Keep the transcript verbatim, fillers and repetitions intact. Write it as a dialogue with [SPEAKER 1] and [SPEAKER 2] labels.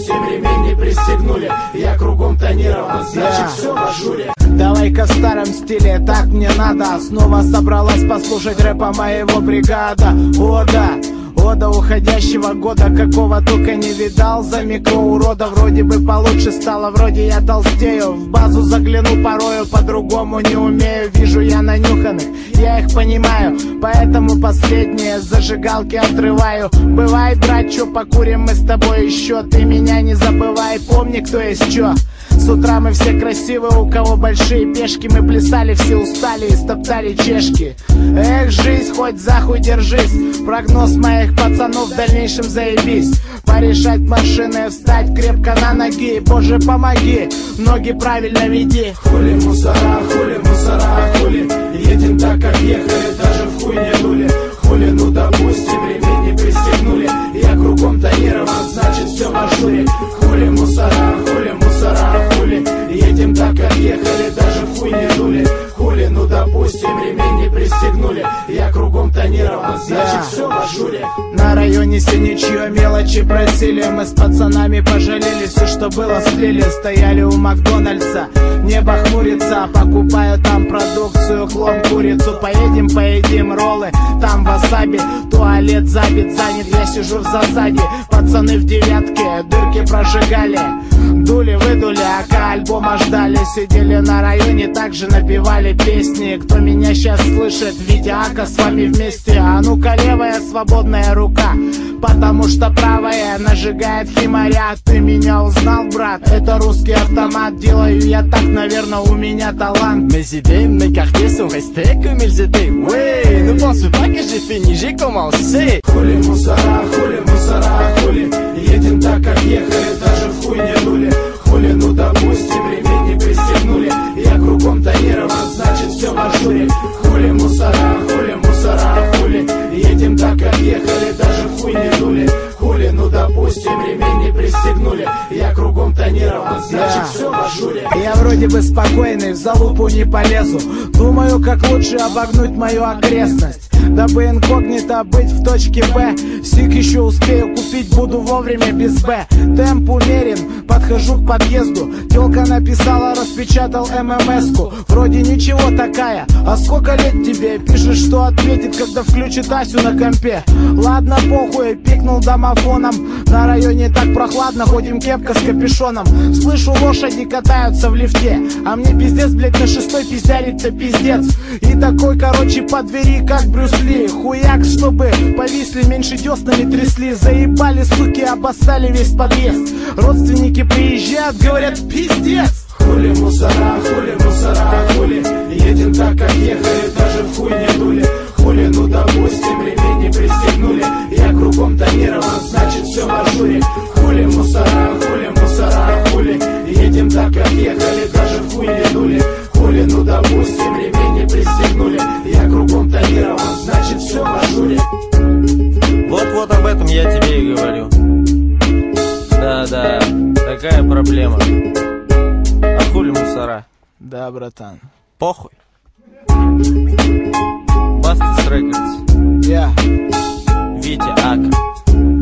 [SPEAKER 1] допустим, ремень не пристегнули. Я кругом тонирован, значит все в ажуре.
[SPEAKER 2] Давай-ка в старом стиле, так мне надо. Снова собралась послушать рэпа моего бригада. О да, ода уходящего года, какого только не видал. За микроурода вроде бы получше стало, вроде я толстею. В базу загляну порою, по-другому не умею. Вижу я нанюханных, я их понимаю, поэтому последние зажигалки отрываю. Бывай, брат, чё, покурим мы с тобой еще. Ты меня не забывай, помни, кто есть чё. С утра мы все красивые, у кого большие пешки. Мы плясали, все устали и стоптали чешки. Эх, жизнь, хоть захуй держись. Прогноз моих пацанов в дальнейшем заебись. Порешать машины, встать крепко на ноги. Боже, помоги, ноги правильно веди.
[SPEAKER 1] Хули мусора, хули мусора, хули. Едем так, как ехали, даже в хуй не дули. Хули, ну допустим, ремень не пристегнули. Я кругом тонирован, значит все в ажуре. Хули мусора, хули мусора, хули. Едем так, как ехали, даже в хуй не дули. Хули, ну допустим, ремень не пристегнули. Я кругом тонирован, значит yeah. все в ажуре.
[SPEAKER 2] На районе Синичье мелочи просили. Мы с пацанами пожалели, все что было слили. Стояли у Макдональдса, небо хмурится. Покупаю там продукцию, клон, курицу. Поедем, поедим роллы, там васаби. Туалет забит, занят, я сижу в засаде. Пацаны в девятке дырки прожигали. Дули, выдули, ака альбома ждали. Сидели на районе, также напевали песни. Кто меня сейчас слышит, Витя, Ака, с вами вместе. А ну-ка, левая свободная рука, потому что правая нажигает химаря. Ты меня узнал, брат? Это русский автомат. Делаю я так, наверное, у меня талант.
[SPEAKER 3] Mes idées, mes quartiers sont restés comme ils étaient. Ouais, ne pense pas que j'ai fini, j'ai commencé.
[SPEAKER 1] Хули мусора, хули мусора, хули. Едем так, как ехали, даже в хуй не дули. Хули, ну допустим, ремень не пристегнули. Я кругом тонирован, значит все в ажуре. Хули мусора, хули мусора, хули. Едем так, как ехали, даже в хуй не дули. Хули, ну допустим, ремень не пристегнули. Я кругом тонирован, значит yeah. все в ажуре.
[SPEAKER 2] Я вроде бы спокойный, в залупу не полезу. Думаю, как лучше обогнуть мою окрестность, дабы инкогнито быть в точке Б. Сик еще успею купить, буду вовремя без Б. Темп умерен, подхожу к подъезду. Телка написала, распечатал эм эм эс-ку. Вроде ничего такая, а сколько лет тебе? Пишет, что ответит, когда включит Асю на компе. Ладно, похуй, пикнул домофоном. На районе так прохладно, ходим кепка с капюшоном. Слышу, лошади катаются в лифте, а мне пиздец, блять, на шестой пиздярит-то пиздец. И такой, короче, по двери, как Брюс Ли. Хуяк, чтобы повисли, меньше деснами трясли. Заебали, суки, обоссали весь подъезд. Родственники приезжают, говорят, пиздец.
[SPEAKER 1] Хули мусора, хули мусора, хули. Едем так, как ехали, даже в хуй не дули. Хули, ну допустим, ремень не пристегнули. Я кругом тонирован, значит все в ажуре. Хули мусора, хули мусора, хули. Едем так, как ехали, даже в хуй не дули. Хули, ну допустим, ремень не пристегнули. Я кругом тонирован, значит все в ажуре.
[SPEAKER 3] Вот-вот об этом я тебе и говорю. Да-да, такая проблема. А хули мусора?
[SPEAKER 2] Да, братан.
[SPEAKER 3] Похуй. Бастис Рекордс.
[SPEAKER 2] Я
[SPEAKER 3] Витя Ака.